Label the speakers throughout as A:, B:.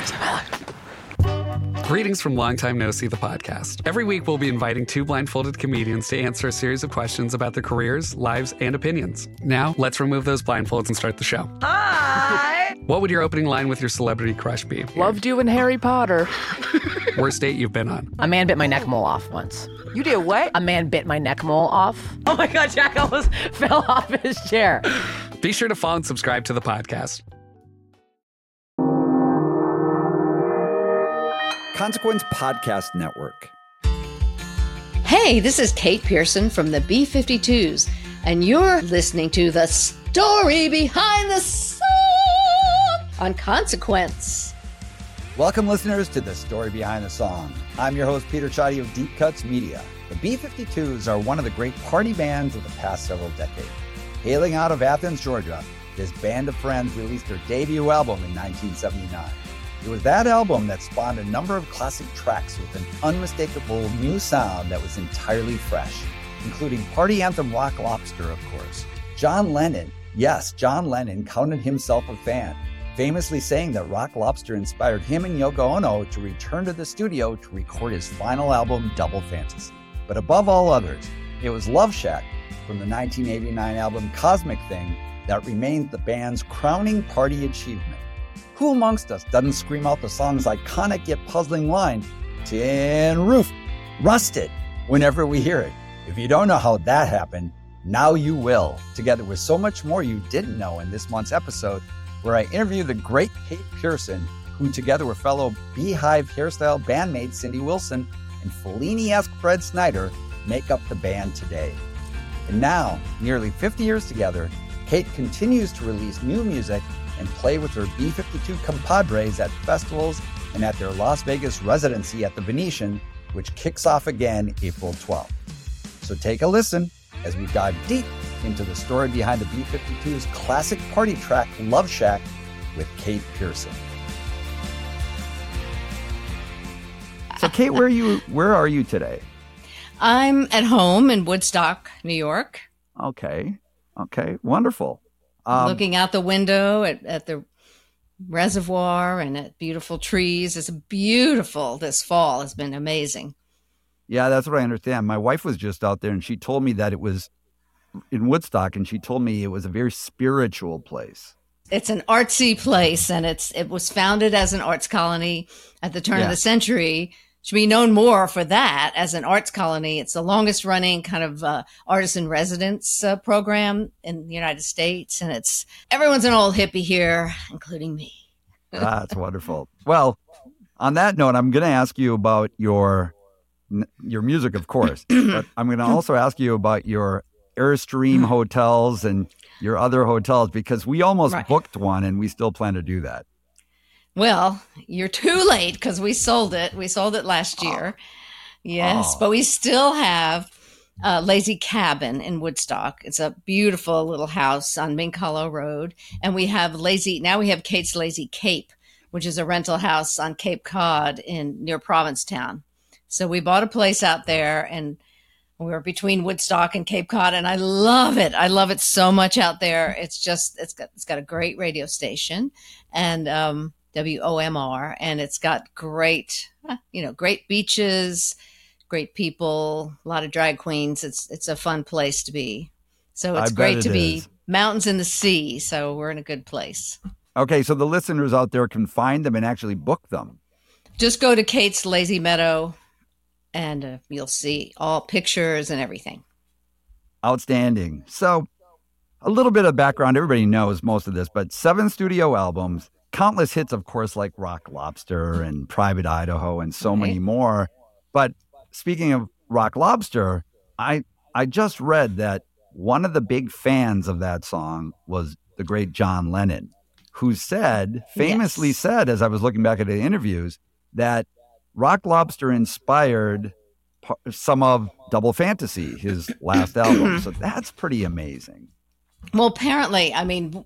A: Greetings from Long Time No See, the podcast. Every week, we'll be inviting two blindfolded comedians to answer a series of questions about their careers, lives, and opinions. Now, let's remove those blindfolds and start the show.
B: Hi!
A: What would your opening line with your celebrity crush be?
C: Loved you in Harry Potter.
A: Worst date you've been on?
C: A man bit my neck mole off once.
B: You did what?
C: A man bit my neck mole off. Oh my God, Jack almost fell off his chair.
A: Be sure to follow and subscribe to the podcast.
D: Consequence Podcast Network.
E: Hey, this is Kate Pearson from the B-52s, and you're listening to the story behind the song on Consequence.
D: Welcome, listeners, to the story behind the song. I'm your host, Peter Chadi of Deep Cuts Media. The B-52s are one of the great party bands of the past several decades. Hailing out of Athens, Georgia, this band of friends released their debut album in 1979. It was that album that spawned a number of classic tracks with an unmistakable new sound that was entirely fresh, including party anthem Rock Lobster, of course. John Lennon, yes, John Lennon counted himself a fan, famously saying that Rock Lobster inspired him and Yoko Ono to return to the studio to record his final album, Double Fantasy. But above all others, it was Love Shack from the 1989 album Cosmic Thing that remains the band's crowning party achievement. Who amongst us doesn't scream out the song's iconic yet puzzling line, "Tin Roof, Rusted," whenever we hear it? If you don't know how that happened, now you will, together with so much more you didn't know in this month's episode, where I interview the great Kate Pearson, who together with fellow Beehive hairstyle bandmate Cindy Wilson and Fellini-esque Fred Snyder make up the band today. And now, nearly 50 years together, Kate continues to release new music and play with her B-52 compadres at festivals and at their Las Vegas residency at the Venetian, which kicks off again April 12th. So take a listen as we dive deep into the story behind the B-52's classic party track, Love Shack, with Kate Pearson. So Kate, where are you today?
E: I'm at home in Woodstock, New York.
D: Okay, wonderful.
E: Looking out the window at the reservoir and at beautiful trees. It's beautiful. This fall has been amazing.
D: Yeah, that's what I understand. My wife was just out there and she told me that it was in Woodstock, and she told me it was a very spiritual place.
E: It's an artsy place, and it was founded as an arts colony at the turn of the century. Should be known more for that as an arts colony. It's the longest running kind of artist in residence program in the United States. And everyone's an old hippie here, including me.
D: That's wonderful. Well, on that note, I'm going to ask you about your music, of course, but I'm going to also ask you about your Airstream hotels and your other hotels, because we almost booked one and we still plan to do that.
E: Well, you're too late because we sold it. We sold it last year. Yes, but we still have Lazy Cabin in Woodstock. It's a beautiful little house on Mink Hollow Road. And we have Kate's Lazy Cape, which is a rental house on Cape Cod near Provincetown. So we bought a place out there, and we're between Woodstock and Cape Cod, and I love it. I love it so much out there. It's got a great radio station, and WOMR, and it's got great beaches, great people, a lot of drag queens. It's a fun place to be. So it's great to be mountains in the sea. So we're in a good place.
D: Okay, so the listeners out there can find them and actually book them.
E: Just go to Kate's Lazy Meadow, and you'll see all pictures and everything.
D: Outstanding. So a little bit of background. Everybody knows most of this, but 7 studio albums, countless hits, of course, like Rock Lobster and Private Idaho and so many more. But speaking of Rock Lobster, I just read that one of the big fans of that song was the great John Lennon, who famously said, as I was looking back at the interviews, that Rock Lobster inspired some of Double Fantasy, his last album. So that's pretty amazing.
E: Well, apparently, I mean,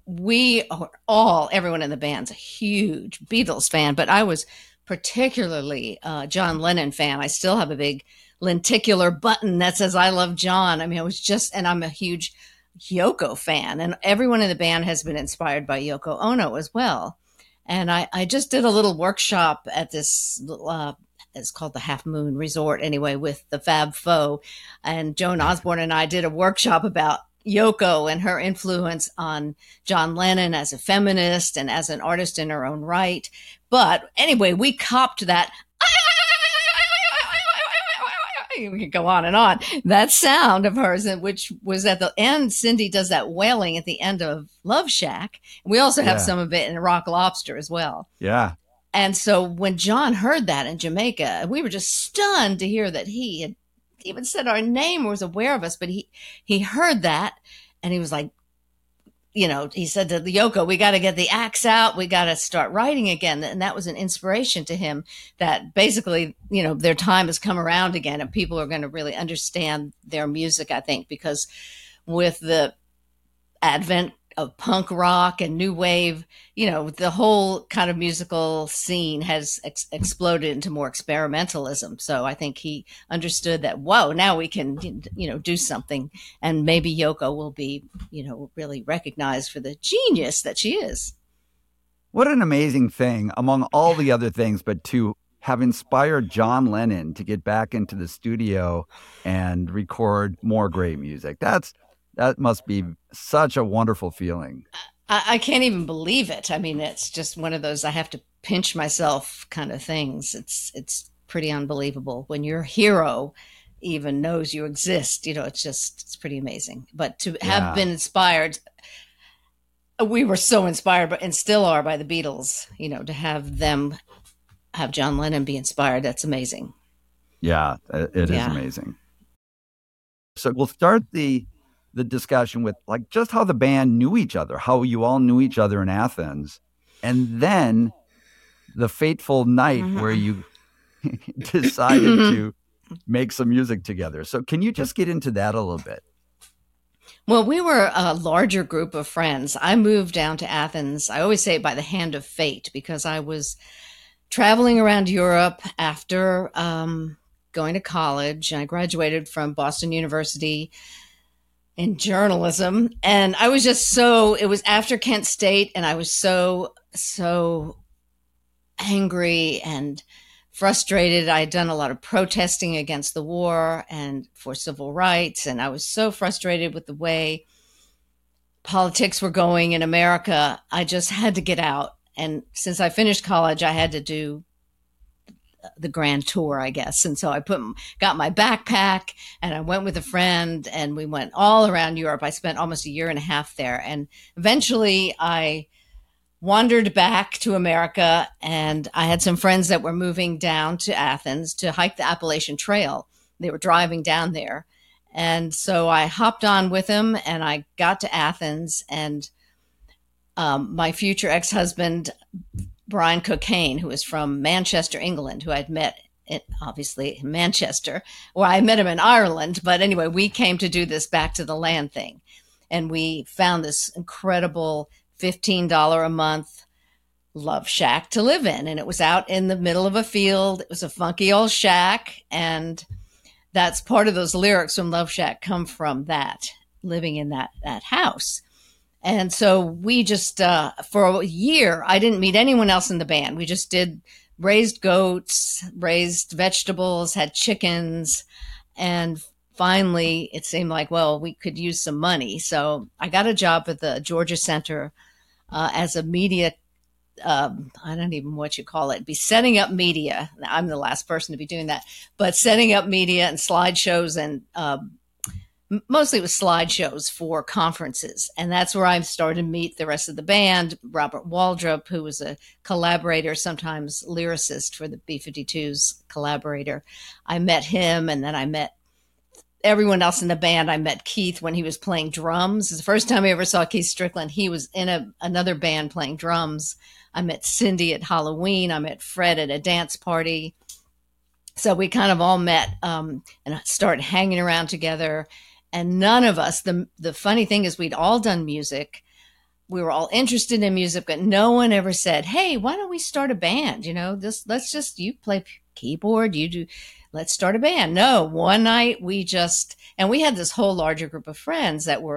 E: everyone in the band's a huge Beatles fan, but I was particularly a John Lennon fan. I still have a big lenticular button that says I love John. I mean, and I'm a huge Yoko fan, and everyone in the band has been inspired by Yoko Ono as well. And I just did a little workshop at this, it's called the Half Moon Resort anyway, with the Fab Four. And Joan Osborne and I did a workshop about Yoko and her influence on John Lennon as a feminist and as an artist in her own right. But anyway, we copped that. We could go on and on. That sound of hers, which was at the end, Cindy does that wailing at the end of Love Shack. We also have some of it in Rock Lobster as well.
D: Yeah.
E: And so when John heard that in Jamaica, we were just stunned to hear that he had even said our name or was aware of us, but he heard that and he was like, he said to Yoko, we got to get the axe out. We got to start writing again. And that was an inspiration to him that basically, their time has come around again and people are going to really understand their music, I think, because with the advent of punk rock and new wave, the whole kind of musical scene has exploded into more experimentalism. So I think he understood that, whoa, now we can, do something. And maybe Yoko will be, really recognized for the genius that she is.
D: What an amazing thing, among all the other things, but to have inspired John Lennon to get back into the studio and record more great music. That must be such a wonderful feeling.
E: I can't even believe it. I mean, it's just one of those I have to pinch myself kind of things. It's pretty unbelievable when your hero even knows you exist. It's pretty amazing. But to have been inspired, we were so inspired, and still are, by the Beatles. To have John Lennon be inspired, that's amazing.
D: Yeah, it is amazing. So we'll start the discussion with just how the band knew each other, how you all knew each other in Athens, and then the fateful night where you decided to make some music together. So can you just get into that a little bit?
E: Well, we were a larger group of friends. I moved down to Athens. I always say by the hand of fate, because I was traveling around Europe after going to college. I graduated from Boston University in journalism. And I was just it was after Kent State, and I was so angry and frustrated. I had done a lot of protesting against the war and for civil rights. And I was so frustrated with the way politics were going in America. I just had to get out. And since I finished college, I had to do the grand tour, I guess. And so I got my backpack and I went with a friend and we went all around Europe. I spent almost a year and a half there. And eventually I wandered back to America, and I had some friends that were moving down to Athens to hike the Appalachian Trail. They were driving down there. And so I hopped on with them and I got to Athens, and my future ex-husband, Brian Cocaine, who is from Manchester, England, who I'd met obviously in Manchester. Well, I met him in Ireland, but anyway, we came to do this back to the land thing. And we found this incredible $15 a month love shack to live in. And it was out in the middle of a field. It was a funky old shack. And that's part of those lyrics from Love Shack come from that, living in that house. And so we just, for a year, I didn't meet anyone else in the band. We just raised goats, raised vegetables, had chickens. And finally, it seemed like, well, we could use some money. So I got a job at the Georgia Center as a media, I don't even know what you call it, be setting up media. I'm the last person to be doing that, but setting up media and slideshows, and mostly it was slideshows for conferences. And that's where I started to meet the rest of the band. Robert Waldrop, who was a collaborator, sometimes lyricist for the B-52's collaborator. I met him, and then I met everyone else in the band. I met Keith when he was playing drums. It's the first time I ever saw Keith Strickland. He was in another band playing drums. I met Cindy at Halloween. I met Fred at a dance party. So we kind of all met and started hanging around together. And none of us, the funny thing is, we'd all done music. We were all interested in music, but no one ever said, hey, why don't we start a band? You play keyboard, let's start a band. No, one night we had this whole larger group of friends that were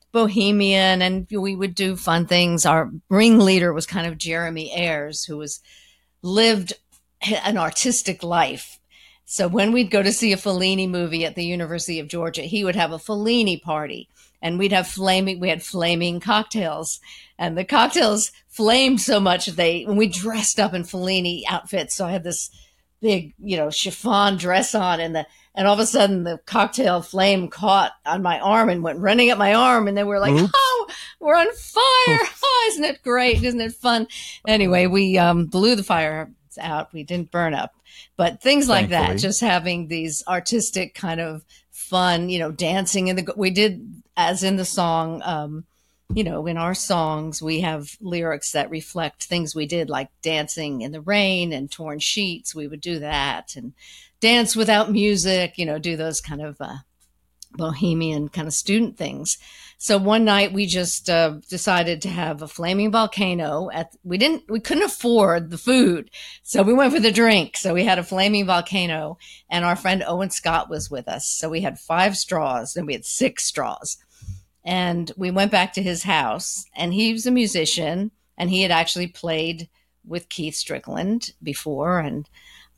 E: bohemian, and we would do fun things. Our ringleader was kind of Jeremy Ayers, who lived an artistic life. So when we'd go to see a Fellini movie at the University of Georgia, he would have a Fellini party, and we had flaming cocktails, and the cocktails flamed so much when we dressed up in Fellini outfits. So I had this big, chiffon dress on, and all of a sudden the cocktail flame caught on my arm and went running up my arm, and then we're like, oops. Oh, we're on fire. Oh, isn't it great? Isn't it fun? Anyway, we blew the fire out. We didn't burn up, but things like that, just having these artistic kind of fun, dancing we did, as in the song, in our songs, we have lyrics that reflect things we did, like dancing in the rain and torn sheets. We would do that, and dance without music, do those kind of bohemian kind of student things. So one night we just decided to have a flaming volcano. We couldn't afford the food, so we went for the drink. So we had a flaming volcano, and our friend Owen Scott was with us. So we had 5 straws, and we had 6 straws. And we went back to his house, and he was a musician, and he had actually played with Keith Strickland before. And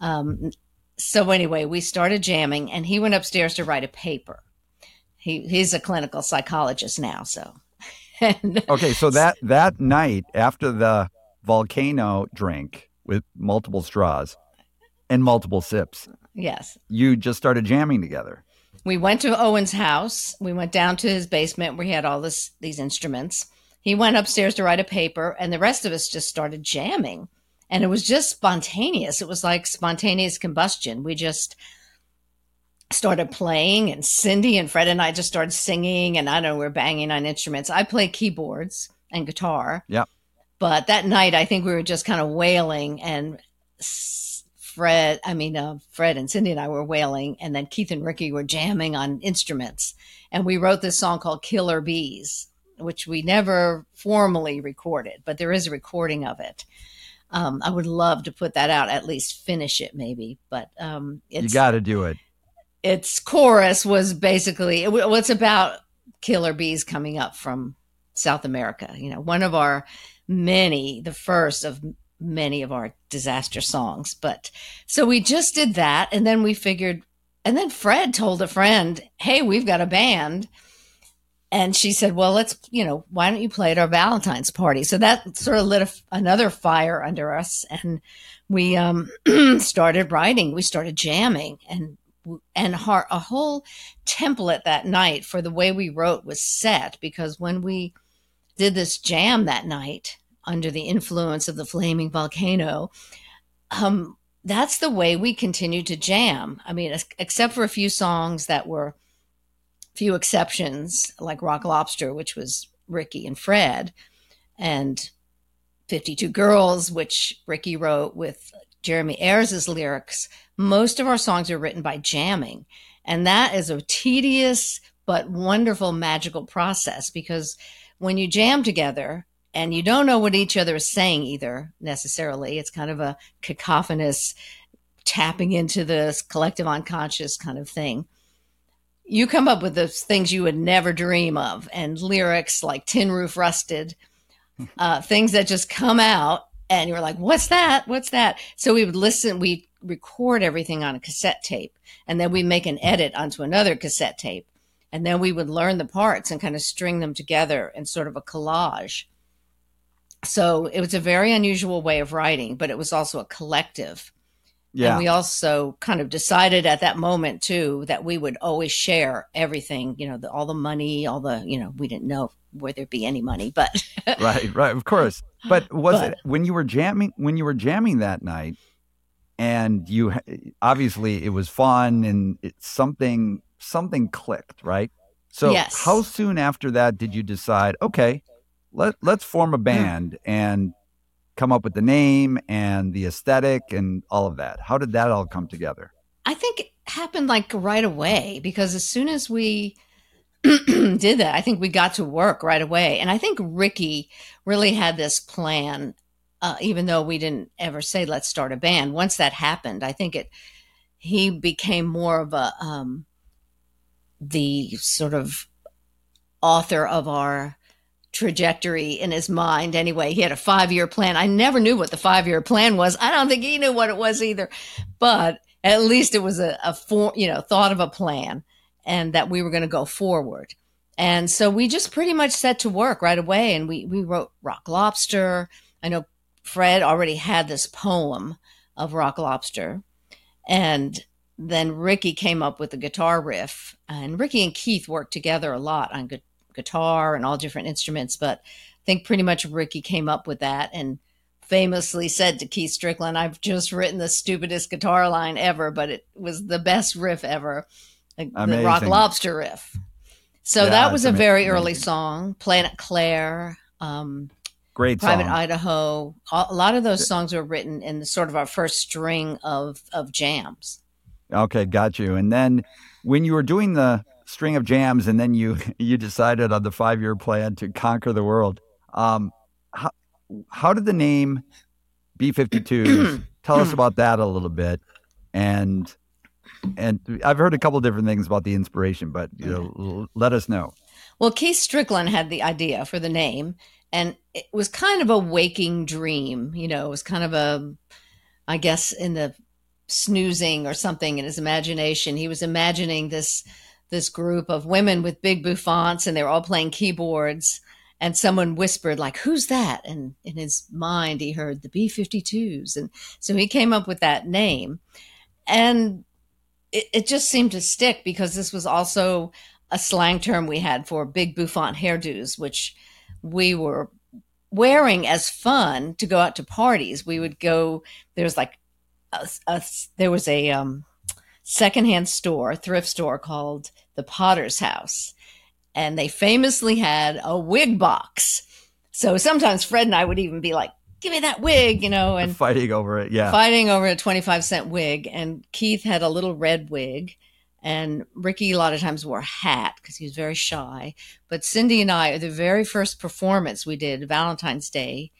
E: so anyway, we started jamming, and he went upstairs to write a paper. He's a clinical psychologist now. So,
D: okay. So that night after the volcano drink with multiple straws and multiple sips,
E: yes,
D: you just started jamming together.
E: We went to Owen's house. We went down to his basement where he had all these instruments. He went upstairs to write a paper, and the rest of us just started jamming. And it was just spontaneous. It was like spontaneous combustion. We just started playing, and Cindy and Fred and I just started singing, and I don't know, we're banging on instruments. I play keyboards and guitar.
D: Yeah.
E: But that night, I think we were just kind of wailing, and Fred and Cindy and I were wailing, and then Keith and Ricky were jamming on instruments. And we wrote this song called Killer Bees, which we never formally recorded, but there is a recording of it. I would love to put that out, at least finish it maybe, but
D: you got to do it.
E: Its chorus was basically, it's about killer bees coming up from South America. One of the first of many of our disaster songs. But so we just did that. And then we figured, and then Fred told a friend, hey, we've got a band. And she said, well, let's, why don't you play at our Valentine's party? So that sort of lit another fire under us. And we started writing, we started jamming, and a whole template that night for the way we wrote was set, because when we did this jam that night under the influence of the flaming volcano, that's the way we continued to jam. I mean, except for a few songs that were few exceptions, like Rock Lobster, which was Ricky and Fred, and 52 Girls, which Ricky wrote with Jeremy Ayers' lyrics. Most of our songs are written by jamming. And that is a tedious but wonderful, magical process, because when you jam together and you don't know what each other is saying either necessarily, it's kind of a cacophonous tapping into the collective unconscious kind of thing. You come up with those things you would never dream of, and lyrics like Tin Roof Rusted, things that just come out and you're like, what's that? What's that? So we would listen, we record everything on a cassette tape, and then we make an edit onto another cassette tape. And then we would learn the parts and kind of string them together in sort of a collage. So it was a very unusual way of writing, but it was also a collective. Yeah. And we also kind of decided at that moment too, that we would always share everything, all the money, we didn't know where there'd be any money, but
D: right. Of course. But it when you were jamming that night, and you, obviously it was fun and something clicked, right? So
E: yes.
D: How soon after that did you decide, okay, let's form a band and come up with the name and the aesthetic and all of that? How did that all come together?
E: I think it happened like right away, because as soon as we did that, I think we got to work right away. And I think Ricky really had this plan, even though we didn't ever say, let's start a band. Once that happened, I think he became more of the sort of author of our trajectory in his mind. Anyway, he had a 5-year plan. I never knew what the 5-year plan was. I don't think he knew what it was either, but at least it was a thought of a plan and that we were going to go forward. And so we just pretty much set to work right away. And we wrote Rock Lobster. I know Fred already had this poem of Rock Lobster. And then Ricky came up with the guitar riff. And Ricky and Keith worked together a lot on guitar and all different instruments. But I think pretty much Ricky came up with that and famously said to Keith Strickland, "I've just written the stupidest guitar line ever, but it was the best riff ever." The Rock Lobster riff. So that was a very early song. Planet Claire,
D: great
E: Private
D: song.
E: Idaho. A lot of those songs were written in sort of our first string of jams.
D: Okay, got you. And then when you were doing the string of jams and then you decided on the 5-year plan to conquer the world, how did the name B-52s, tell us about that a little bit. And I've heard a couple of different things about the inspiration, but let us know.
E: Well, Keith Strickland had the idea for the name, and it was kind of a waking dream. It was kind of I guess in the snoozing or something in his imagination. He was imagining this group of women with big bouffants, and they were all playing keyboards. And someone whispered, like, "Who's that?" And in his mind, he heard the B-52s. And so he came up with that name. And it just seemed to stick because this was also a slang term we had for big bouffant hairdos, which we were wearing as fun to go out to parties. We would go, there was like there was a secondhand store, thrift store called the Potter's House. And they famously had a wig box. So sometimes Fred and I would even be like, "Give me that wig," and
D: fighting over it. Yeah.
E: Fighting over a 25-cent wig. And Keith had a little red wig, and Ricky a lot of times wore a hat because he was very shy. But Cindy and I, the very first performance we did, Valentine's Day,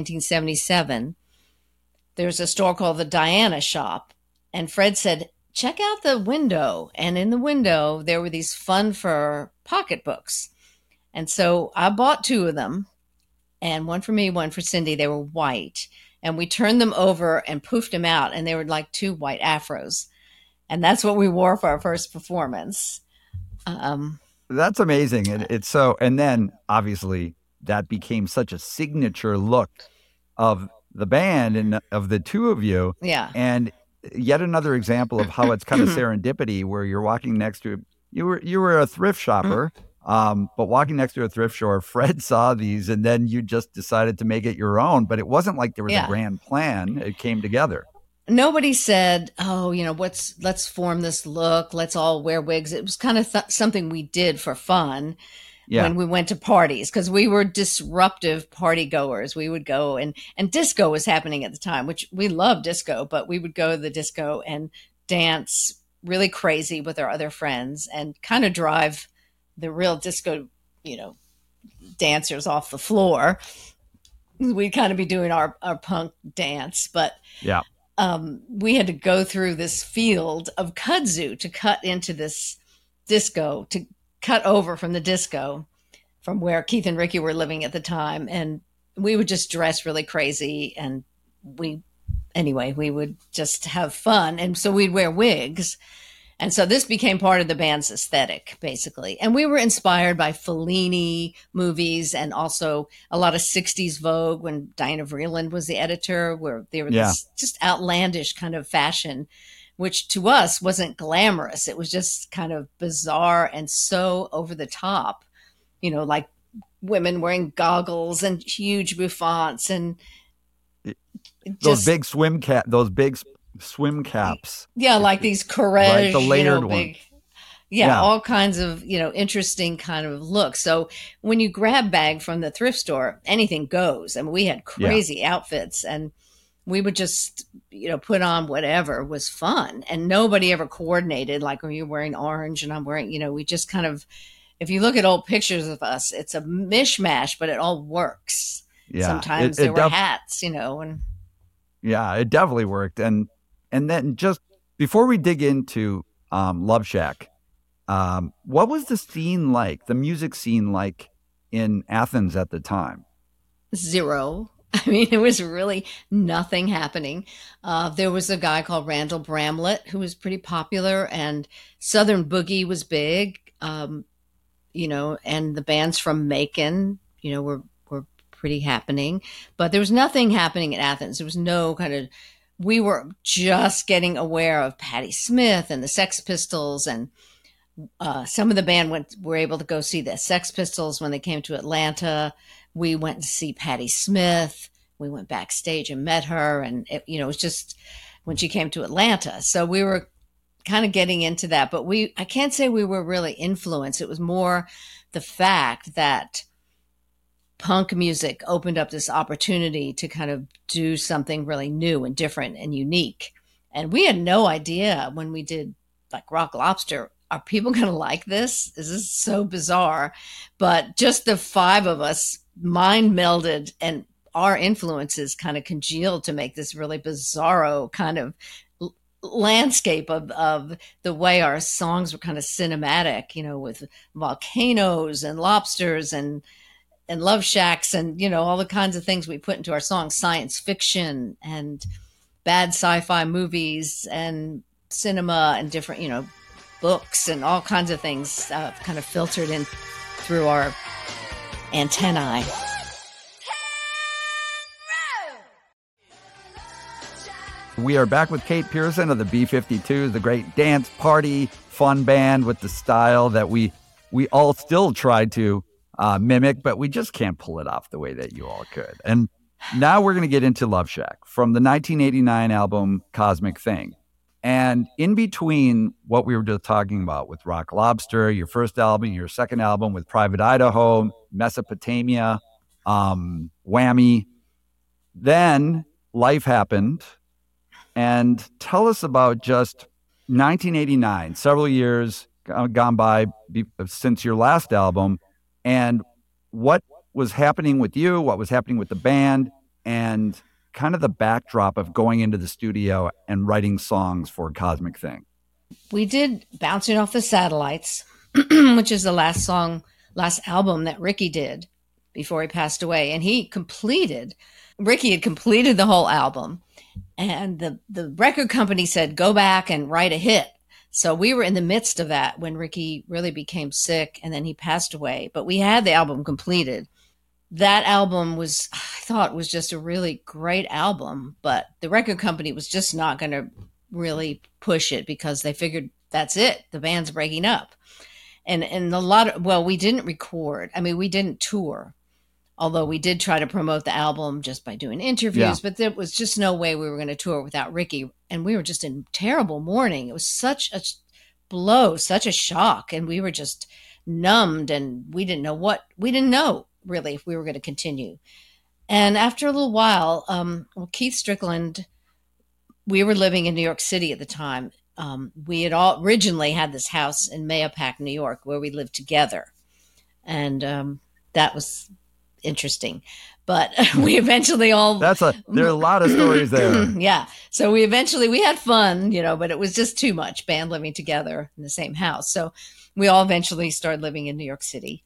E: 1977, there's a store called the Diana Shop. And Fred said, "Check out the window." And in the window, there were these fun fur pocketbooks. And so I bought 2 of them. And one for me, one for Cindy. They were white. And we turned them over and poofed them out. And they were like 2 white afros. And that's what we wore for our first performance.
D: That's amazing. It's so, and then obviously that became such a signature look of the band and of the 2 of you.
E: Yeah.
D: And yet another example of how it's kind of serendipity where you're walking next to, you were a thrift shopper. But walking next to a thrift store, Fred saw these and then you just decided to make it your own. But it wasn't like there was a grand plan. It came together.
E: Nobody said, "Oh, let's form this look. Let's all wear wigs." It was kind of something we did for fun when we went to parties because we were disruptive party goers. We would go and disco was happening at the time, which we love disco, but we would go to the disco and dance really crazy with our other friends and kind of drive the real disco, dancers off the floor. We'd kind of be doing our punk dance, but we had to go through this field of kudzu to cut into this disco, to cut over from the disco from where Keith and Ricky were living at the time. And we would just dress really crazy. And we would just have fun. And so we'd wear wigs. And so this became part of the band's aesthetic, basically. And we were inspired by Fellini movies and also a lot of 60s Vogue when Diana Vreeland was the editor, where they were this just outlandish kind of fashion, which to us wasn't glamorous. It was just kind of bizarre and so over the top, like women wearing goggles and huge bouffants and
D: those big swim caps.
E: Yeah, like these Courrèges,
D: the layered ones.
E: All kinds of, interesting kind of looks. So when you grab bag from the thrift store, anything goes. I mean, we had crazy outfits and we would just, put on whatever was fun. And nobody ever coordinated, like when you're wearing orange and I'm wearing, we just kind of, if you look at old pictures of us, it's a mishmash, but it all works. Yeah. Sometimes there were hats, and.
D: Yeah, it definitely worked. And then just before we dig into Love Shack, What was the scene like, the music scene like in Athens at the time?
E: Zero. I mean, it was really nothing happening. There was a guy called Randall Bramlett who was pretty popular, and Southern Boogie was big, and the bands from Macon, were pretty happening. But there was nothing happening in Athens. There was no we were just getting aware of Patti Smith and the Sex Pistols, and some of the band were able to go see the Sex Pistols when they came to Atlanta. We went to see Patti Smith. We went backstage and met her, and it was just when she came to Atlanta. So we were kind of getting into that, but I can't say we were really influenced. It was more the fact that punk music opened up this opportunity to kind of do something really new and different and unique. And we had no idea when we did like Rock Lobster, are people going to like this? Is this so bizarre? But just the five of us mind melded, and our influences kind of congealed to make this really bizarro kind of landscape of the way our songs were kind of cinematic, with volcanoes and lobsters and love shacks and, all the kinds of things we put into our songs, science fiction and bad sci-fi movies and cinema and different, books and all kinds of things kind of filtered in through our antennae.
D: We are back with Kate Pearson of the B-52s, the great dance party fun band with the style that we all still try to mimic, but we just can't pull it off the way that you all could. And now we're going to get into Love Shack from the 1989 album Cosmic Thing. And in between what we were just talking about with Rock Lobster, your first album, your second album with Private Idaho, Mesopotamia, Whammy, then life happened. And tell us about just 1989, several years gone by since your last album, and what was happening with you, what was happening with the band, and kind of the backdrop of going into the studio and writing songs for Cosmic Thing.
E: We did Bouncing Off the Satellites, which is the last album that Ricky did before he passed away. And Ricky had completed the whole album. And the record company said, go back and write a hit. So we were in the midst of that when Ricky really became sick and then he passed away. But we had the album completed. That album I thought was just a really great album, but the record company was just not going to really push it because they figured that's it. The band's breaking up. And we didn't record. I mean, we didn't tour, although we did try to promote the album just by doing interviews, but there was just no way we were going to tour without Ricky. And we were just in terrible mourning. It was such a blow, such a shock. And we were just numbed and we didn't know really if we were going to continue. And after a little while, Keith Strickland, we were living in New York City at the time. We had all originally had this house in Mahopac, New York, where we lived together. And that was interesting. But we eventually there are a lot of stories there. Yeah. So we had fun, but it was just too much band living together in the same house. So we all eventually started living in New York City.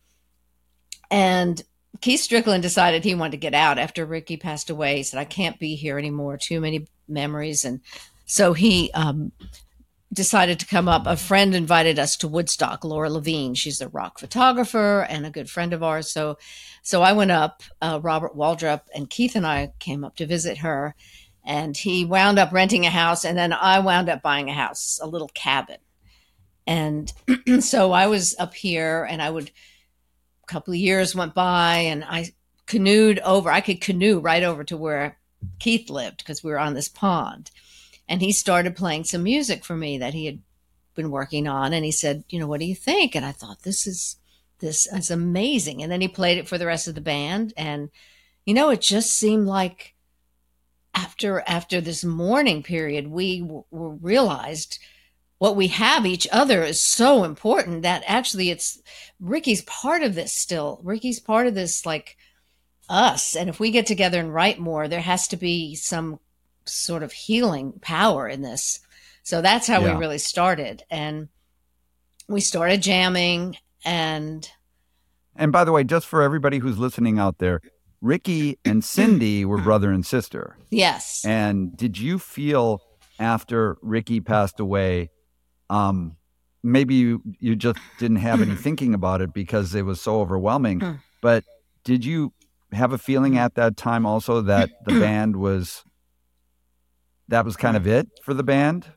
E: And Keith Strickland decided he wanted to get out after Ricky passed away. He said, I can't be here anymore. Too many memories. And so he decided to come up. A friend invited us to Woodstock, Laura Levine. She's a rock photographer and a good friend of ours. So I went up, Robert Waldrop and Keith and I came up to visit her. And he wound up renting a house. And then I wound up buying a house, a little cabin. And so I was up here and a couple of years went by and I canoed over. I could canoe right over to where Keith lived because we were on this pond. And he started playing some music for me that he had been working on. And he said, what do you think? And I thought, this is amazing. And then he played it for the rest of the band. And, it just seemed like after this mourning period, we realized what we have each other is so important that actually it's Ricky's part of this still. Ricky's part of this, like us. And if we get together and write more, there has to be some sort of healing power in this. So that's how we really started. And we started jamming. And
D: by the way, just for everybody who's listening out there, Ricky and Cindy were brother and sister.
E: yes.
D: And did you feel after Ricky passed away, maybe you just didn't have any thinking about it because it was so overwhelming, but did you have a feeling at that time also that the band was kind of it for the band?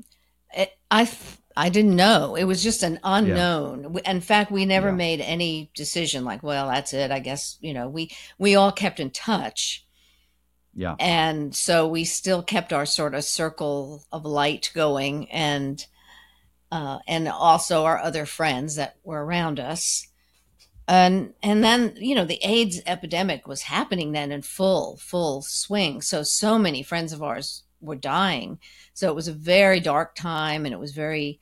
E: I didn't know. It was just an unknown. Yeah. In fact, we never made any decision like, well, that's it. I guess, we all kept in touch.
D: Yeah.
E: And so we still kept our sort of circle of light going, and also our other friends that were around us. And then, the AIDS epidemic was happening then in full swing. So many friends of ours were dying. So it was a very dark time, and it was very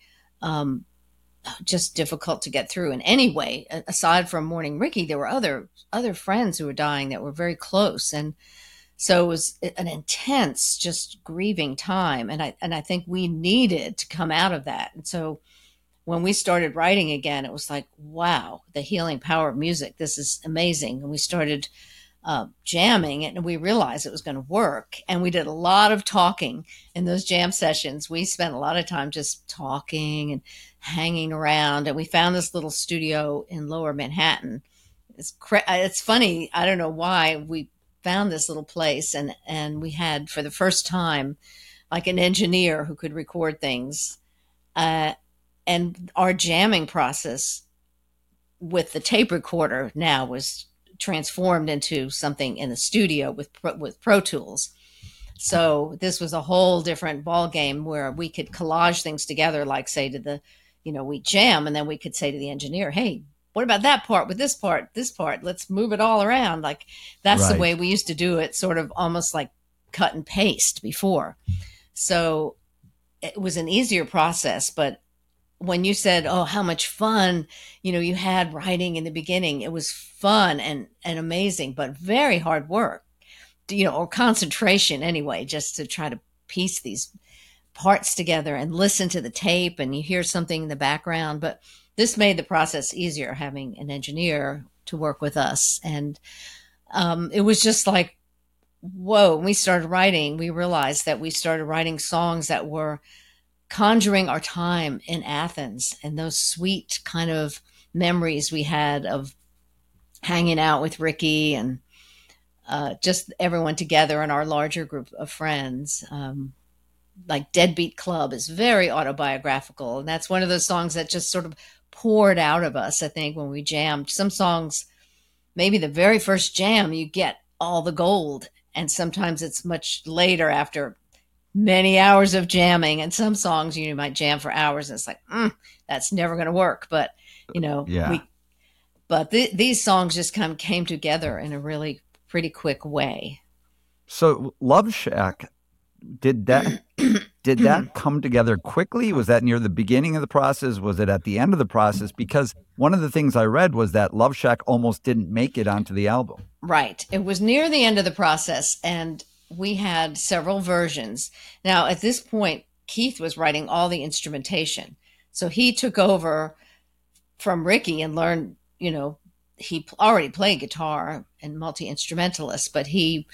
E: just difficult to get through. And anyway, aside from mourning Ricky, there were other friends who were dying that were very close. And so it was an intense, just grieving time. And I think we needed to come out of that. And so when we started writing again, it was like, wow, the healing power of music. This is amazing. And we started jamming, and we realized it was going to work. And we did a lot of talking in those jam sessions. We spent a lot of time just talking and hanging around. And we found this little studio in Lower Manhattan. It's funny. I don't know why we found this little place. And we had, for the first time, like an engineer who could record things. And our jamming process with the tape recorder now was transformed into something in the studio with Pro Tools. So this was a whole different ball game where we could collage things together, like say to we jam, and then we could say to the engineer, hey, what about that part with this part, let's move it all around. Like that's right. The way we used to do it, sort of almost like cut and paste before. So it was an easier process, but when you said, oh, how much fun, you had writing in the beginning, it was fun and amazing, but very hard work, or concentration anyway, just to try to piece these parts together and listen to the tape, and you hear something in the background. But this made the process easier, having an engineer to work with us. And it was just like, whoa, when we started writing, we realized that we started writing songs that were conjuring our time in Athens and those sweet kind of memories we had of hanging out with Ricky and just everyone together in our larger group of friends. Like Deadbeat Club is very autobiographical. And that's one of those songs that just sort of poured out of us, I think, when we jammed. Some songs, maybe the very first jam, you get all the gold. And sometimes it's much later after many hours of jamming, and some songs you might jam for hours and it's like that's never going to work, but these songs just kind of came together in a really pretty quick way.
D: So Love Shack, did that come together quickly? Was that near the beginning of the process? Was it at the end of the process? Because one of the things I read was that Love Shack almost didn't make it onto the album.
E: Right, it was near the end of the process, and we had several versions. Now, at this point, Keith was writing all the instrumentation. So he took over from Ricky and learned, he already played guitar and multi-instrumentalist, but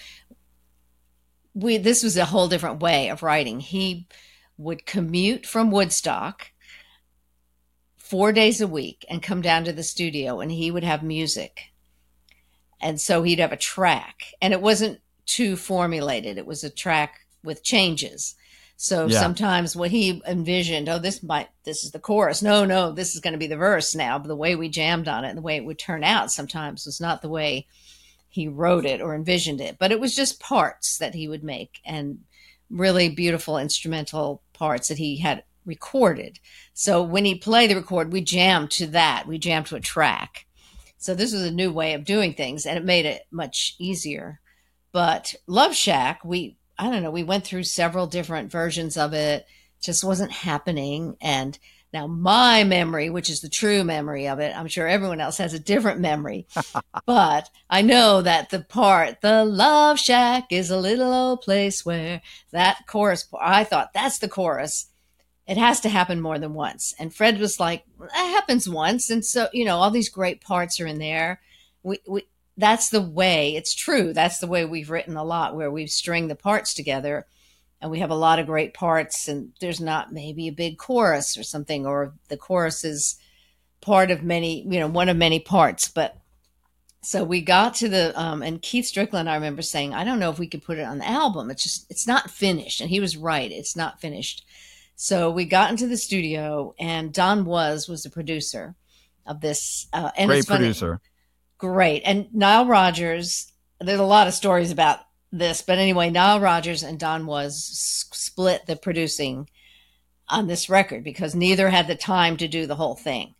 E: this was a whole different way of writing. He would commute from Woodstock 4 days a week and come down to the studio, and he would have music. And so he'd have a track, and it wasn't too formulated. It was a track with changes. So sometimes what he envisioned, this is the chorus. No, this is going to be the verse now. But the way we jammed on it and the way it would turn out sometimes was not the way he wrote it or envisioned it. But it was just parts that he would make, and really beautiful instrumental parts that he had recorded. So when he played the record, we jammed to that. We jammed to a track. So this was a new way of doing things, and it made it much easier. But Love Shack, we went through several different versions of it, just wasn't happening. And now my memory, which is the true memory of it, I'm sure everyone else has a different memory, but I know that the Love Shack is a little old place where, that chorus, I thought that's the chorus. it has to happen more than once. And Fred was like, that happens once. And so, all these great parts are in there. We that's the way, it's true. That's the way we've written a lot, where we've stringed the parts together and we have a lot of great parts, and there's not maybe a big chorus or something, or the chorus is part of many, one of many parts. But so we got to the, and Keith Strickland, I remember saying, I don't know if we could put it on the album. It's not finished. And he was right. It's not finished. So we got into the studio, and Don was the producer of this. And
D: Great
E: it's funny,
D: producer.
E: Great. And Nile Rodgers, there's a lot of stories about this, but anyway, Nile Rodgers and Don Was split the producing on this record because neither had the time to do the whole thing.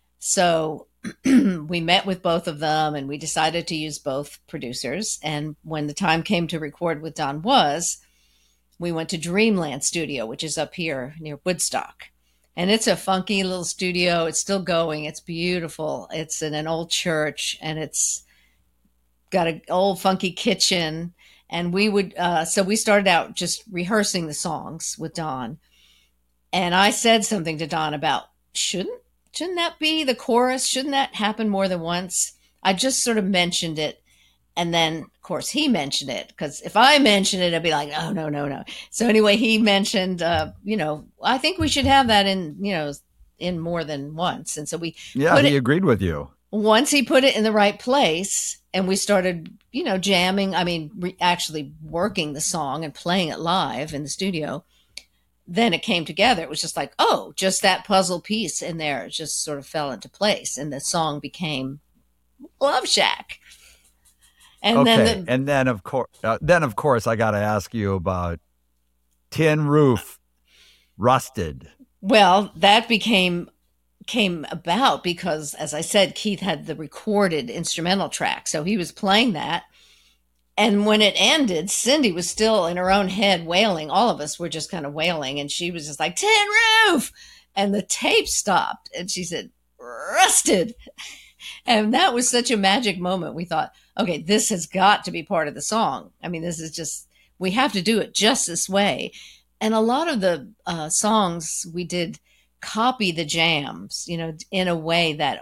E: So we met with both of them, and we decided to use both producers. And when the time came to record with Don Was, we went to Dreamland Studio, which is up here near Woodstock. And it's a funky little studio. It's still going. It's beautiful. It's in an old church, and it's got an old funky kitchen. And we would, so we started out just rehearsing the songs with Don. And I said something to Don about, shouldn't that be the chorus? Shouldn't that happen more than once? I just sort of mentioned it. And then, of course, he mentioned it, because if I mention it, I'd be like, oh, no. So anyway, he mentioned, I think we should have that in more than once. And so he
D: agreed with you.
E: Once he put it in the right place, and we started, jamming, actually working the song and playing it live in the studio, then it came together. It was just like, oh, just that puzzle piece in there. It just sort of fell into place, and the song became Love Shack. And
D: then of course, I got to ask you about Tin Roof, Rusted.
E: Well, that came about because, as I said, Keith had the recorded instrumental track, so he was playing that. And when it ended, Cindy was still in her own head wailing. All of us were just kind of wailing, and she was just like, Tin Roof! And the tape stopped, and she said, Rusted! And that was such a magic moment. We thought, okay, this has got to be part of the song. This is just, we have to do it just this way. And a lot of the songs we did copy the jams, in a way that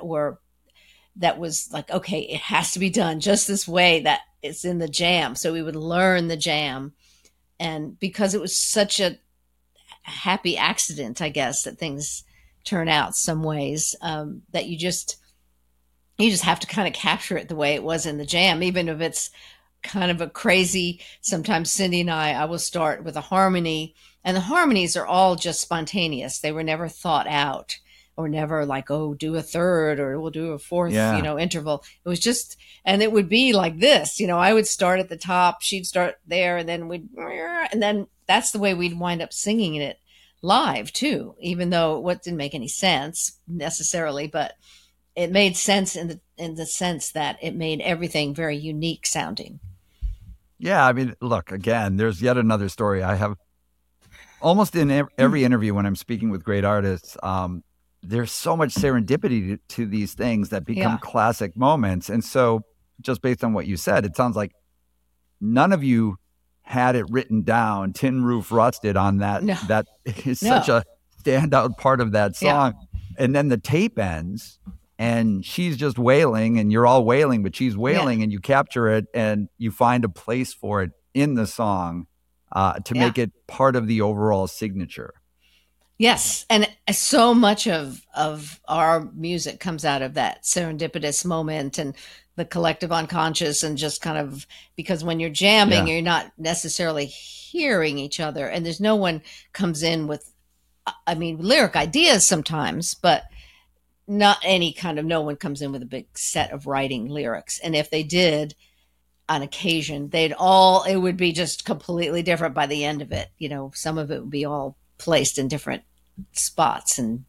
E: was like, okay, it has to be done just this way that it's in the jam. So we would learn the jam. And because it was such a happy accident, I guess, that things turn out some ways, that you just have to kind of capture it the way it was in the jam, even if it's kind of a crazy. Sometimes Cindy and I will start with a harmony, and the harmonies are all just spontaneous. They were never thought out, or never like, oh, do a third, or we'll do a fourth, interval. It was just, and it would be like this, I would start at the top, she'd start there, and then that's the way we'd wind up singing it live too, even though what didn't make any sense necessarily, but it made sense in the sense that it made everything very unique sounding.
D: Yeah, look, again, there's yet another story. I have almost in every interview when I'm speaking with great artists, there's so much serendipity to these things that become classic moments. And so just based on what you said, it sounds like none of you had it written down, Tin Roof, Rusted, on that. No. That is such a standout part of that song. Yeah. And then the tape ends, and she's just wailing, and you're all wailing, but she's wailing, and you capture it, and you find a place for it in the song to make it part of the overall signature.
E: Yes, and so much of our music comes out of that serendipitous moment and the collective unconscious, and just kind of, because when you're jamming, you're not necessarily hearing each other, and there's no one comes in with, lyric ideas sometimes, but not any kind of, no one comes in with a big set of writing lyrics. And if they did, on occasion, it would be just completely different by the end of it. Some of it would be all placed in different spots and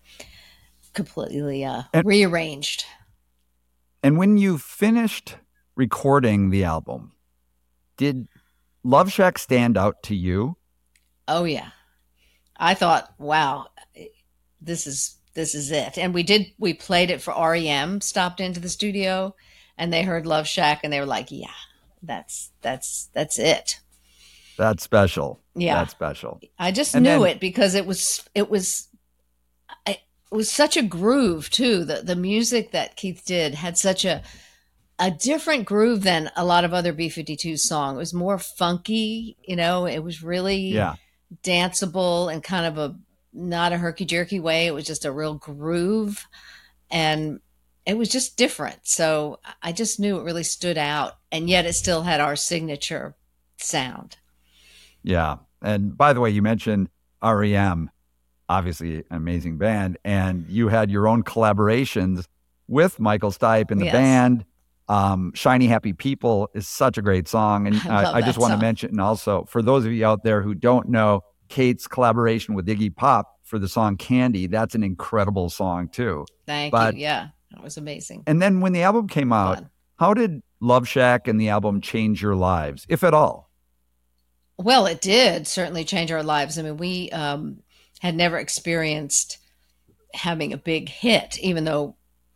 E: completely rearranged.
D: And when you finished recording the album, did Love Shack stand out to you?
E: Oh yeah. I thought, wow, this is it. And we played it for REM, stopped into the studio, and they heard Love Shack, and they were like, yeah, that's it.
D: That's special.
E: Yeah.
D: That's special.
E: I just
D: And
E: knew
D: then-
E: it because it was such a groove too. The music that Keith did had such a different groove than a lot of other B-52 songs. It was more funky, it was really danceable and kind of not a herky-jerky way. It was just a real groove, and it was just different. So I just knew it really stood out, and yet it still had our signature sound.
D: Yeah. And by the way, you mentioned REM, obviously an amazing band, and you had your own collaborations with Michael Stipe and the band. Shiny Happy People is such a great song. And I just want to mention also, for those of you out there who don't know, Kate's collaboration with Iggy Pop for the song Candy, that's an incredible song too.
E: Thank you. Yeah, that was amazing.
D: And then when the album came out, how did Love Shack and the album change your lives, if at all?
E: Well, it did certainly change our lives. I mean, we had never experienced having a big hit, even though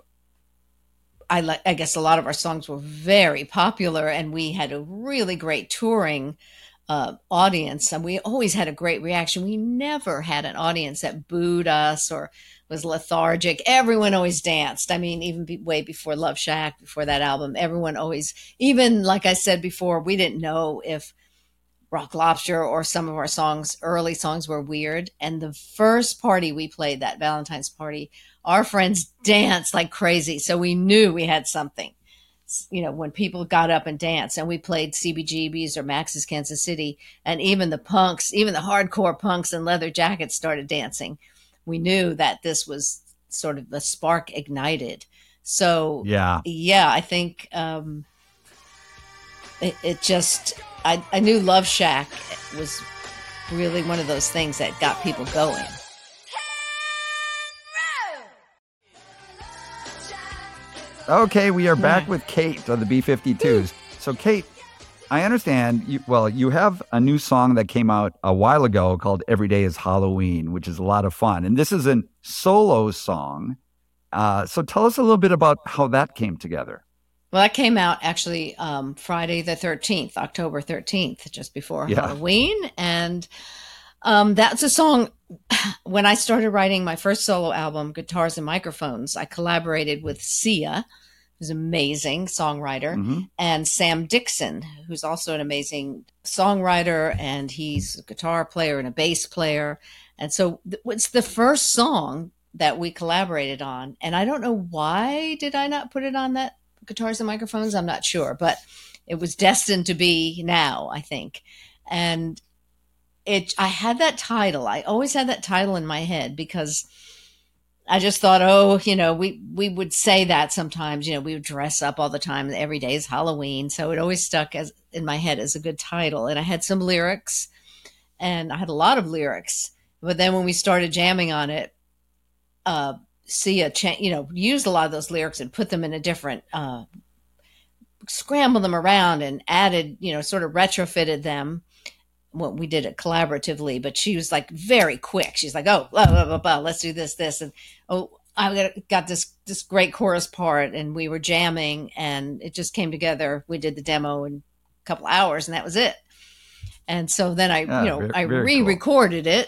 E: I guess a lot of our songs were very popular, and we had a really great touring audience, and we always had a great reaction. We never had an audience that booed us or was lethargic. Everyone always danced. I mean, even way before Love Shack, before that album, everyone always, even like I said before, we didn't know if Rock Lobster or some of our early songs were weird. And the first party we played, that Valentine's party, our friends danced like crazy. So we knew we had something, when people got up and danced, and we played CBGB's or Max's Kansas City, and even the punks, even the hardcore punks in leather jackets started dancing. We knew that this was sort of the spark ignited. So yeah, I think it just, I knew Love Shack was really one of those things that got people going.
D: Okay, we are back with Kate of the B-52s. So Kate, I understand, you have a new song that came out a while ago called Every Day is Halloween, which is a lot of fun. And this is a solo song. So tell us a little bit about how that came together.
E: Well, that came out actually Friday the 13th, October 13th, just before Halloween. And that's a song, when I started writing my first solo album, Guitars and Microphones, I collaborated with Sia, who's an amazing songwriter, and Sam Dixon, who's also an amazing songwriter, and he's a guitar player and a bass player. And so it's the first song that we collaborated on. And I don't know why did I not put it on that Guitars and Microphones? I'm not sure, but it was destined to be now, I think. And I had that title. I always had that title in my head because I just thought, we would say that sometimes, we would dress up all the time. Every day is Halloween. So it always stuck in my head as a good title. And I had some lyrics, and I had a lot of lyrics. But then when we started jamming on it, Sia, used a lot of those lyrics and put them in a different, scrambled them around and added, sort of retrofitted them. Well, we did it collaboratively, but she was like very quick. She's like, oh, blah, blah, blah, blah, let's do this. And I got this great chorus part, and we were jamming, and it just came together. We did the demo in a couple hours, and that was it. And so then I re-recorded it,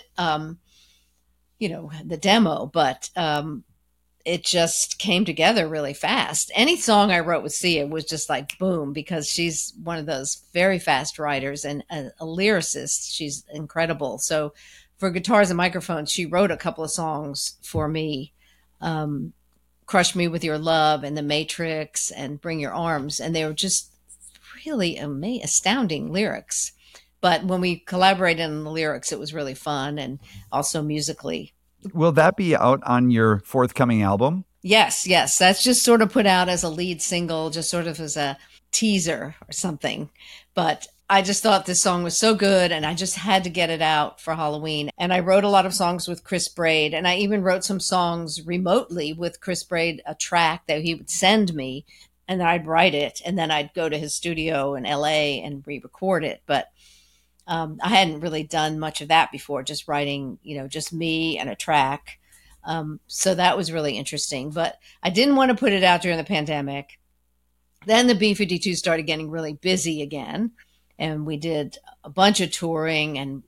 E: the demo, but it just came together really fast. Any song I wrote with Sia was just like boom, because she's one of those very fast writers and a lyricist. She's incredible. So for Guitars and Microphones, she wrote a couple of songs for me, Crush Me With Your Love and The Matrix and Bring Your Arms. And they were just really astounding lyrics. But when we collaborated on the lyrics, it was really fun, and also musically.
D: Will that be out on your forthcoming album?
E: Yes. That's just sort of put out as a lead single, just sort of as a teaser or something. But I just thought this song was so good, and I just had to get it out for Halloween. And I wrote a lot of songs with Chris Braid, and I even wrote some songs remotely with Chris Braid, a track that he would send me, and then I'd write it, and then I'd go to his studio in LA and re-record it. But I hadn't really done much of that before, just writing, just me and a track. So that was really interesting, but I didn't want to put it out during the pandemic. Then the B-52 started getting really busy again, and we did a bunch of touring, and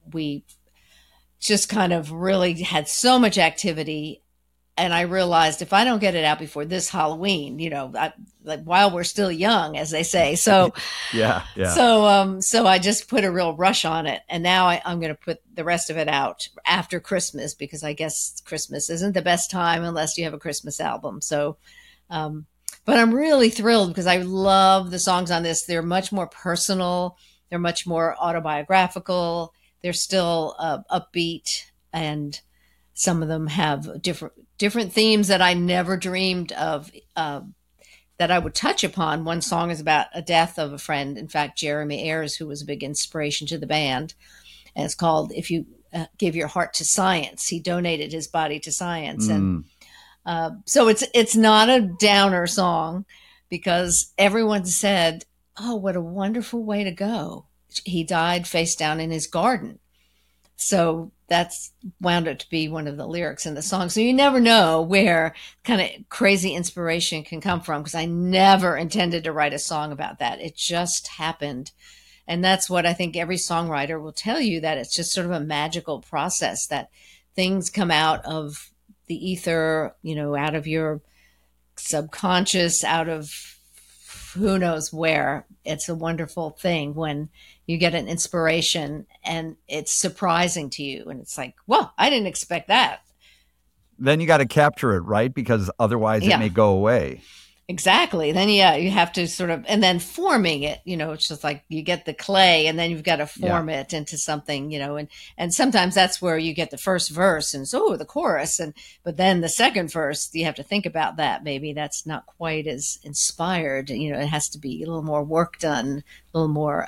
E: we just kind of really had so much activity. And I realized if I don't get it out before this Halloween, like while we're still young, as they say. So,
D: yeah.
E: So I just put a real rush on it. And now I'm going to put the rest of it out after Christmas, because I guess Christmas isn't the best time unless you have a Christmas album. So, but I'm really thrilled because I love the songs on this. They're much more personal. They're much more autobiographical. They're still upbeat, and some of them have different themes that I never dreamed of that I would touch upon. One song is about a death of a friend. In fact, Jeremy Ayers, who was a big inspiration to the band, and it's called "If You Give Your Heart to Science." He donated his body to science, and so it's not a downer song, because everyone said, "Oh, what a wonderful way to go." He died face down in his garden. So that's wound up to be one of the lyrics in the song. So you never know where kind of crazy inspiration can come from, because I never intended to write a song about that. It just happened. And that's what I think every songwriter will tell you, that it's just sort of a magical process, that things come out of the ether, out of your subconscious, out of who knows where. It's a wonderful thing when you get an inspiration and it's surprising to you. And it's like, well, I didn't expect that.
D: Then you got to capture it, right? Because otherwise it may go away.
E: Exactly. Then, you have to sort of, and then forming it, it's just like you get the clay and then you've got to form it into something, and sometimes that's where you get the first verse and the chorus. But then the second verse, you have to think about that. Maybe that's not quite as inspired. It has to be a little more work done, a little more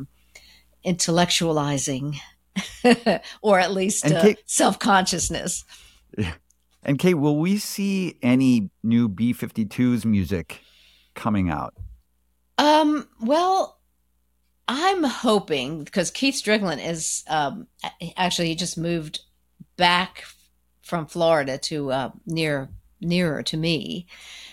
E: intellectualizing, or at least self-consciousness.
D: Yeah. And Kate, will we see any new B-52s music coming out?
E: Well, I'm hoping, because Keith Strickland is actually, he just moved back from Florida to nearer to me.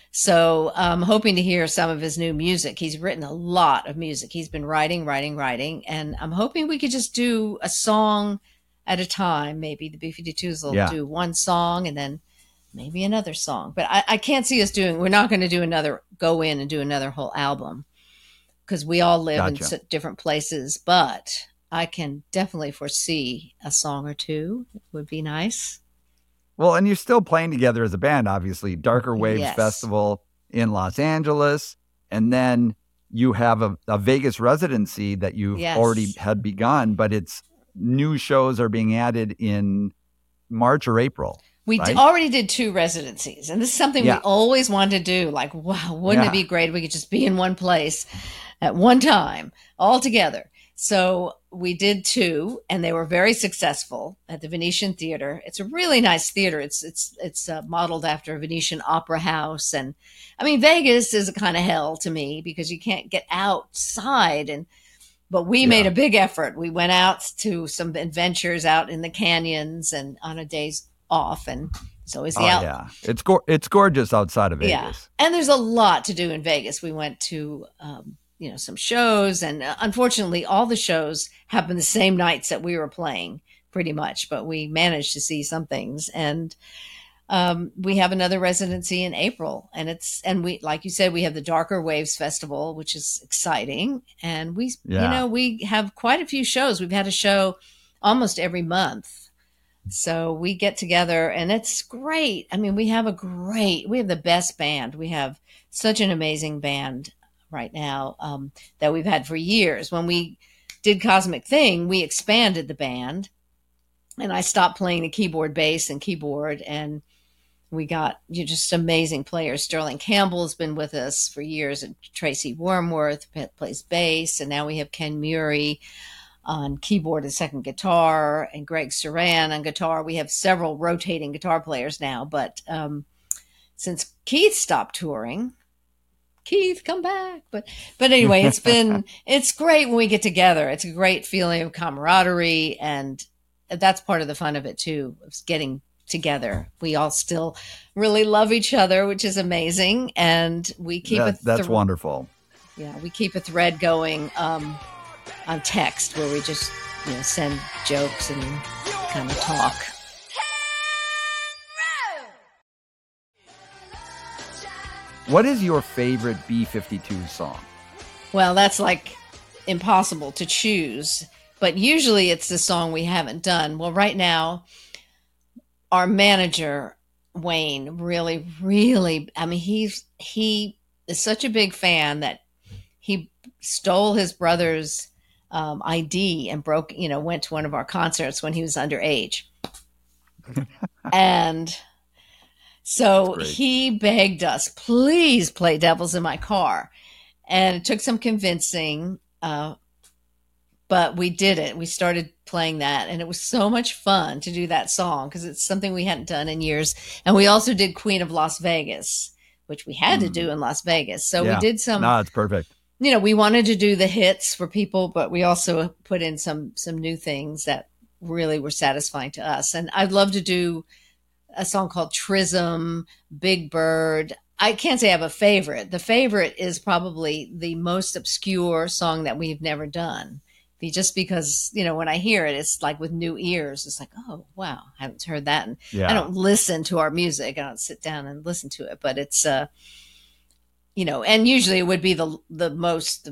E: So I'm hoping to hear some of his new music. He's written a lot of music. He's been writing, and I'm hoping we could just do a song at a time. Maybe the B-52s will do one song and then maybe another song. But I can't see us we're not going to go in and do another whole album, because we all live in different places. But I can definitely foresee a song or two. It would be nice.
D: Well, and you're still playing together as a band, obviously. Darker Waves Festival in Los Angeles. And then you have a Vegas residency that you've already had begun, but it's new shows are being added in March or April.
E: We already did 2 residencies, and this is something we always wanted to do. Like, wow, wouldn't it be great if we could just be in one place at one time, all together? So we did 2, and they were very successful at the Venetian Theater. It's a really nice theater. It's modeled after a Venetian opera house, and I mean, Vegas is a kind of hell to me because you can't get outside. But we made a big effort. We went out to some adventures out in the canyons and on a day's off, and so is the
D: it's gorgeous outside of Vegas.
E: Yeah, and there's a lot to do in Vegas. We went to some shows, and unfortunately, all the shows happened the same nights that we were playing, pretty much. But we managed to see some things, and we have another residency in April, and we, like you said, we have the Darker Waves Festival, which is exciting, and we have quite a few shows. We've had a show almost every month. So we get together and it's great. I mean, we have the best band. We have such an amazing band right now that we've had for years. When we did Cosmic Thing, we expanded the band, and I stopped playing the keyboard, bass, and keyboard, and we got just amazing players. Sterling Campbell has been with us for years, and Tracy Wormworth plays bass, and now we have Ken Murray on keyboard and second guitar, and Greg Saran on guitar. We have several rotating guitar players now, but since Keith stopped touring, Keith, come back. But anyway, it's great when we get together. It's a great feeling of camaraderie, and that's part of the fun of it too, of getting together. We all still really love each other, which is amazing, and we keep
D: that's wonderful.
E: Yeah, we keep a thread going on text where we just send jokes and kind of talk.
D: What is your favorite B-52 song?
E: Well, that's like impossible to choose, but usually it's the song we haven't done. Well, right now, our manager, Wayne, really, I mean, he is such a big fan that he stole his brother's ID and went to one of our concerts when he was underage. And so he begged us, please play Devils in My Car. And it took some convincing, but we did it. We started playing that, and it was so much fun to do that song because it's something we hadn't done in years. And we also did Queen of Las Vegas, which we had to do in Las Vegas. So we did some.
D: No, it's perfect.
E: We wanted to do the hits for people, but we also put in some new things that really were satisfying to us. And I'd love to do a song called Trism, Big Bird. I can't say I have a favorite. The favorite is probably the most obscure song that we've never done. Just because, when I hear it, it's like with new ears. It's like, oh, wow, I haven't heard that. And I don't listen to our music. I don't sit down and listen to it. But it's, and usually it would be the most,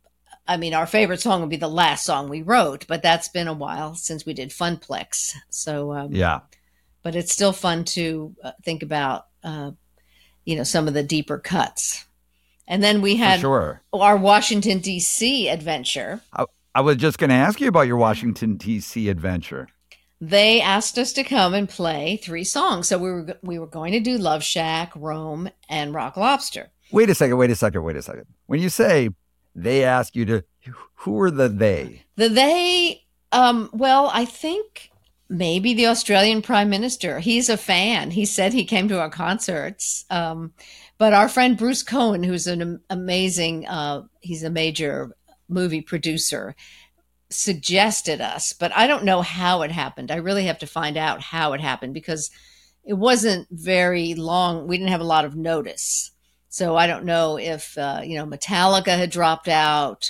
E: our favorite song would be the last song we wrote. But that's been a while since we did Funplex. So, but it's still fun to think about, some of the deeper cuts. And then we had our Washington, D.C. adventure.
D: I was just going to ask you about your Washington, D.C. adventure.
E: They asked us to come and play 3 songs. So we were going to do Love Shack, Rome, and Rock Lobster.
D: Wait a second. When you say they asked you to, who were the they?
E: The they, well, I think maybe the Australian Prime Minister. He's a fan. He said he came to our concerts. But our friend Bruce Cohen, who's an amazing, he's a major movie producer, suggested us, but I don't know how it happened. I really have to find out how it happened because it wasn't very long. We didn't have a lot of notice. So I don't know if, Metallica had dropped out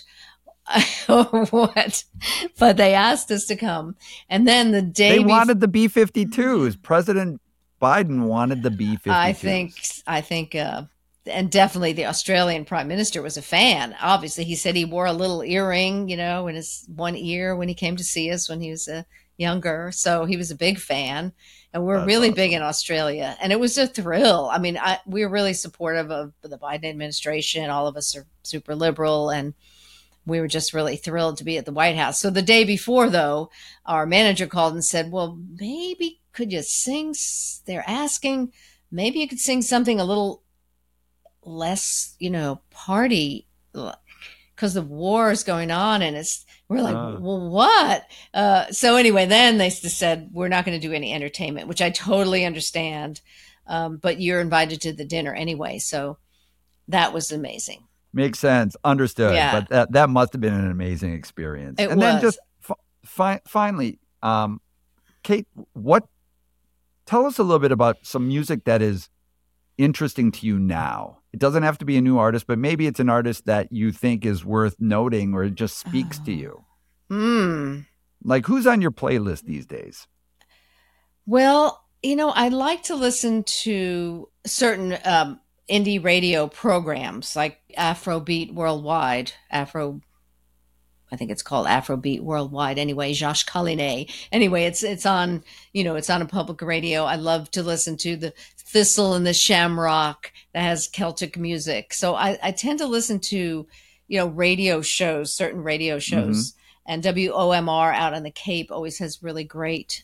E: or what, but they asked us to come. And then the day
D: they wanted the B-52s. President Biden wanted the B-52s.
E: I think, and definitely the Australian Prime Minister was a fan. Obviously, he said he wore a little earring, in his one ear when he came to see us when he was younger. So he was a big fan. And we're really big in Australia. And it was a thrill. We're really supportive of the Biden administration. All of us are super liberal. And we were just really thrilled to be at the White House. So the day before, though, our manager called and said, well, maybe could you sing? They're asking, maybe you could sing something a little less, party, because the war is going on, and we're like, well, what? So anyway, then they said, we're not going to do any entertainment, which I totally understand. But you're invited to the dinner anyway. So that was amazing.
D: Makes sense. Understood.
E: Yeah.
D: But that must have been an amazing experience.
E: It
D: and
E: was.
D: Then just finally, Kate, tell us a little bit about some music that is interesting to you now. It doesn't have to be a new artist, but maybe it's an artist that you think is worth noting or it just speaks to you. Like, who's on your playlist these days?
E: Well, I like to listen to certain indie radio programs like Afrobeat Worldwide, I think it's called Afrobeat Worldwide. Anyway, Josh Collinet. Anyway, it's on, it's on a public radio. I love to listen to the Thistle and the Shamrock that has Celtic music. So I tend to listen to, radio shows, certain radio shows. Mm-hmm. And WOMR out on the Cape always has really great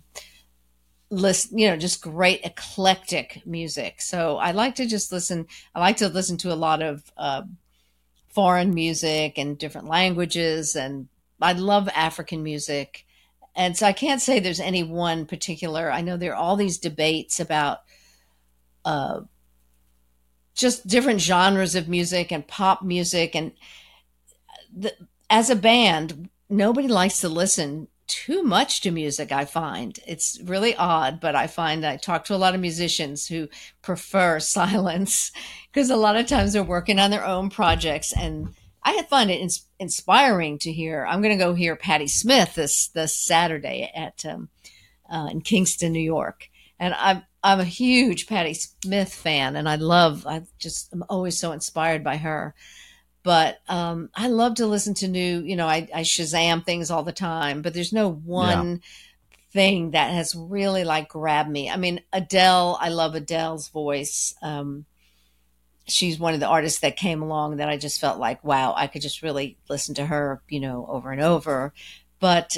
E: just great eclectic music. So I like to just listen. I like to listen to a lot of foreign music and different languages. And I love African music. And so I can't say there's any one particular. I know there are all these debates about just different genres of music and pop music. And as a band, nobody likes to listen too much to music, I find. It's really odd, but I find I talk to a lot of musicians who prefer silence because a lot of times they're working on their own projects. And I find it inspiring to hear. I'm going to go hear Patti Smith this Saturday at in Kingston, New York, and I'm a huge Patti Smith fan, and I'm always so inspired by her. But I love to listen to new, I Shazam things all the time, but there's no one thing that has really like grabbed me. I mean, Adele, I love Adele's voice. She's one of the artists that came along that I just felt like, wow, I could just really listen to her, over and over. But,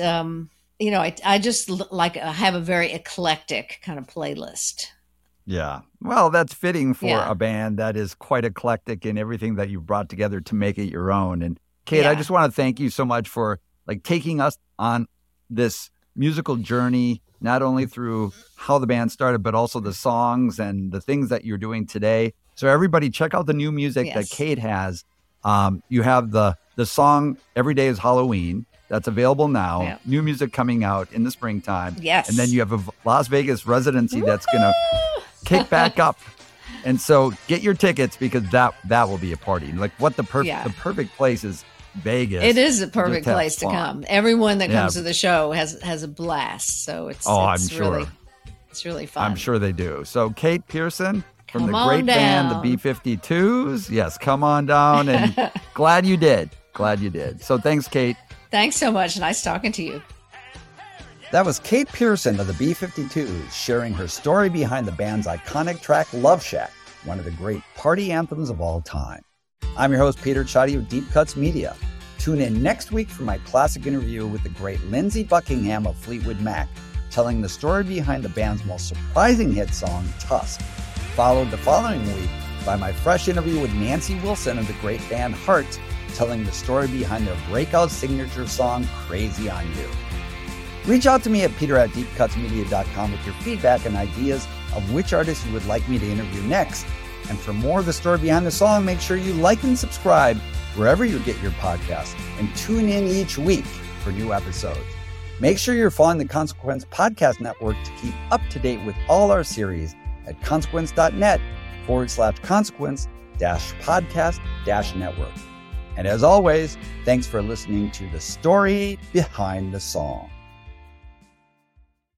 E: I just I have a very eclectic kind of playlist.
D: Yeah. Well, that's fitting for a band that is quite eclectic in everything that you've brought together to make it your own. And Kate, I just want to thank you so much for like taking us on this musical journey, not only through how the band started, but also the songs and the things that you're doing today. So everybody check out the new music that Kate has. You have the song Every Day is Halloween. That's available now. Yeah. New music coming out in the springtime.
E: Yes.
D: And then you have a Las Vegas residency that's going to kick back up. And so get your tickets because that will be a party. Like the perfect place is Vegas.
E: It is a perfect place to come. Everyone that comes to the show has a blast. So it's really fun.
D: I'm sure they do. So Kate Pierson from the great band, the B-52s. Yes, come on down. And glad you did. So thanks, Kate.
E: Thanks so much. Nice talking to you.
D: That was Kate Pierson of the B-52s sharing her story behind the band's iconic track Love Shack, one of the great party anthems of all time. I'm your host, Peter Ciotti of Deep Cuts Media. Tune in next week for my classic interview with the great Lindsey Buckingham of Fleetwood Mac, telling the story behind the band's most surprising hit song, Tusk. Followed the following week by my fresh interview with Nancy Wilson of the great band Heart, telling the story behind their breakout signature song, Crazy on You. Reach out to me at peter@deepcutsmedia.com with your feedback and ideas of which artists you would like me to interview next. And for more of the story behind the song, make sure you like and subscribe wherever you get your podcasts and tune in each week for new episodes. Make sure you're following the Consequence Podcast Network to keep up to date with all our series at consequence.net/consequence-podcast-network. And as always, thanks for listening to The Story Behind the Song.